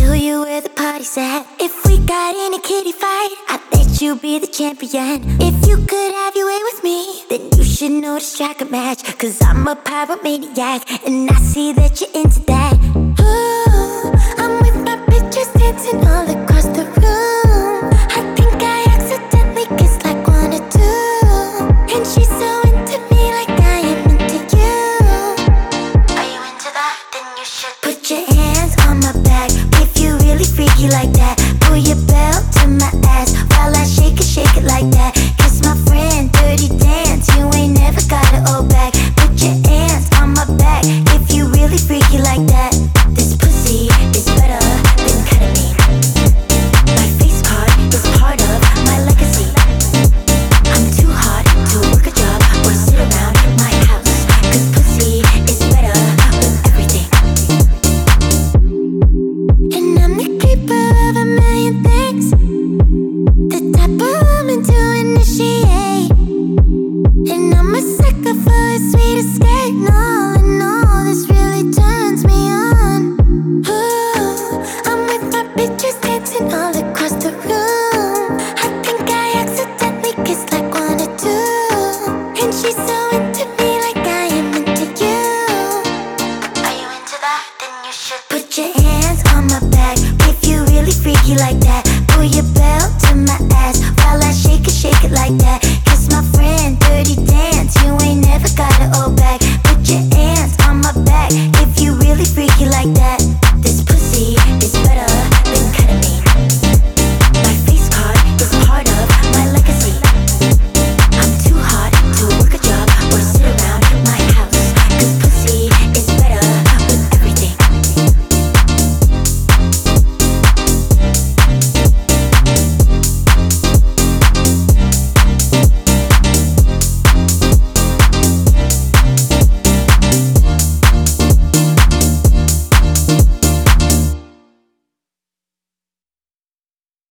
tell you where the party's at. If we got in a kitty fight, I bet you'd be the champion. If you could have your way with me, then you should know to strike a match. Cause I'm a pyromaniac, and I see that you're into that. Ooh, I'm with my bitches dancing all across the room.